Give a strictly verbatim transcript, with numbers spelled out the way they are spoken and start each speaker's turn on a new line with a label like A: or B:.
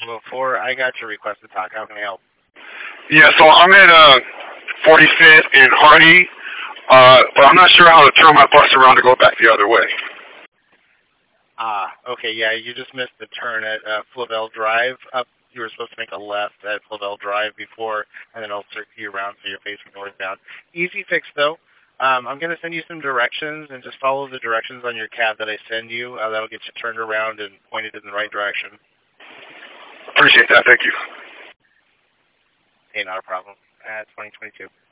A: before. I got your request to talk. How can I help?
B: Yeah, so I'm at uh, forty-fifth and Hardy, uh, but I'm not sure how to turn my bus around to go back the other way.
A: Ah, okay, yeah, you just missed the turn at uh, Flavel Drive. Up, you were supposed to make a left at Flavel Drive before, and then I'll circle you around so you're facing northbound. Easy fix, though. Um, I'm going to send you some directions, and just follow the directions on your cab that I send you. Uh, that'll get you turned around and pointed in the right direction.
B: Appreciate that. Thank you.
A: Hey, not a problem. Uh, twenty twenty-two.